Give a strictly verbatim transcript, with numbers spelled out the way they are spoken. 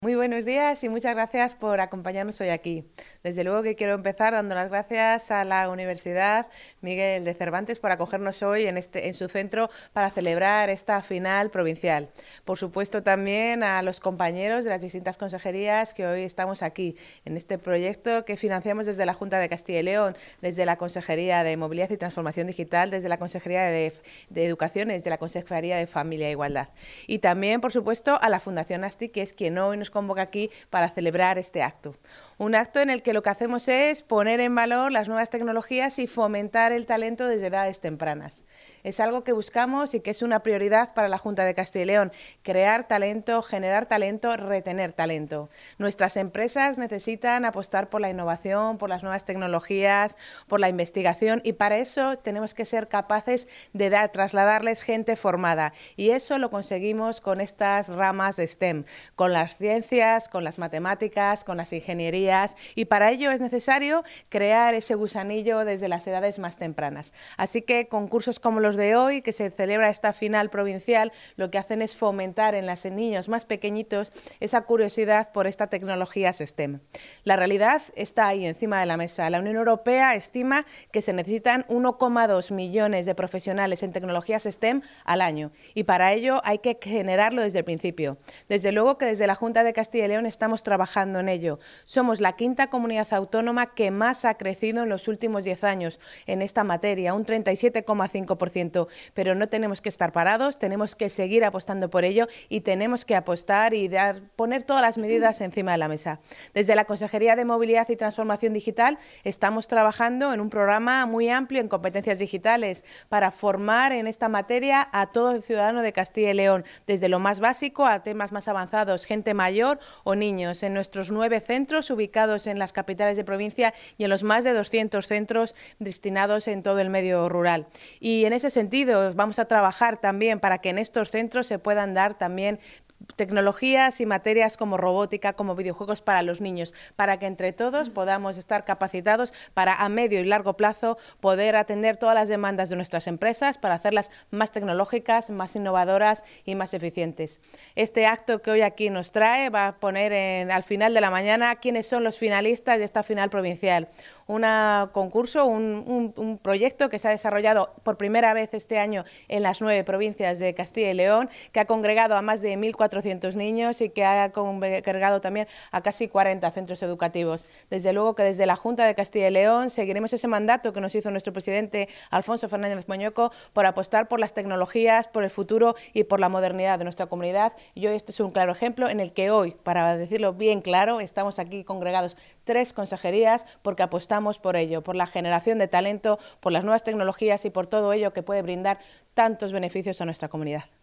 Muy buenos días y muchas gracias por acompañarnos hoy aquí. Desde luego que quiero empezar dando las gracias a la Universidad Miguel de Cervantes por acogernos hoy en, este, en su centro para celebrar esta final provincial. Por supuesto también a los compañeros de las distintas consejerías que hoy estamos aquí en este proyecto que financiamos desde la Junta de Castilla y León, desde la Consejería de Movilidad y Transformación Digital, desde la Consejería de, de Educación y desde la Consejería de Familia e Igualdad. Y también, por supuesto, a la Fundación ASTI, que es quien hoy nos convoca aquí para celebrar este acto. Un acto en el que lo que hacemos es poner en valor las nuevas tecnologías y fomentar el talento desde edades tempranas. Es algo que buscamos y que es una prioridad para la Junta de Castilla y León, crear talento, generar talento, retener talento. Nuestras empresas necesitan apostar por la innovación, por las nuevas tecnologías, por la investigación y para eso tenemos que ser capaces de dar, trasladarles gente formada y eso lo conseguimos con estas ramas de STEM, con las ciencias, con las matemáticas, con las ingenierías y para ello es necesario crear ese gusanillo desde las edades más tempranas. Así que concursos como los de hoy, que se celebra esta final provincial, lo que hacen es fomentar en los niños más pequeñitos esa curiosidad por esta tecnología STEM. La realidad está ahí encima de la mesa. La Unión Europea estima que se necesitan uno coma dos millones de profesionales en tecnologías STEM al año y para ello hay que generarlo desde el principio. Desde luego que desde la Junta de Castilla y León estamos trabajando en ello. Somos la quinta comunidad autónoma que más ha crecido en los últimos diez años en esta materia, un treinta y siete coma cinco por ciento, pero no tenemos que estar parados, tenemos que seguir apostando por ello y tenemos que apostar y dar, poner todas las medidas encima de la mesa. Desde la Consejería de Movilidad y Transformación Digital estamos trabajando en un programa muy amplio en competencias digitales para formar en esta materia a todo el ciudadano de Castilla y León, desde lo más básico a temas más avanzados, gente mayor o niños, en nuestros nueve centros ubicados en las capitales de provincia y en los más de doscientos centros destinados en todo el medio rural. Y en ese sentido vamos a trabajar también para que en estos centros se puedan dar también tecnologías y materias como robótica, como videojuegos para los niños, para que entre todos podamos estar capacitados para a medio y largo plazo poder atender todas las demandas de nuestras empresas para hacerlas más tecnológicas, más innovadoras y más eficientes. Este acto que hoy aquí nos trae va a poner en, al final de la mañana quiénes son los finalistas de esta final provincial. Un concurso, un, un, un proyecto que se ha desarrollado por primera vez este año en las nueve provincias de Castilla y León, que ha congregado a más de mil cuatrocientos niños y que ha congregado también a casi cuarenta centros educativos. Desde luego que desde la Junta de Castilla y León seguiremos ese mandato que nos hizo nuestro presidente Alfonso Fernández Moñoco por apostar por las tecnologías, por el futuro y por la modernidad de nuestra comunidad. Y hoy este es un claro ejemplo en el que hoy, para decirlo bien claro, estamos aquí congregados tres consejerías porque apostamos por ello, por la generación de talento, por las nuevas tecnologías y por todo ello que puede brindar tantos beneficios a nuestra comunidad.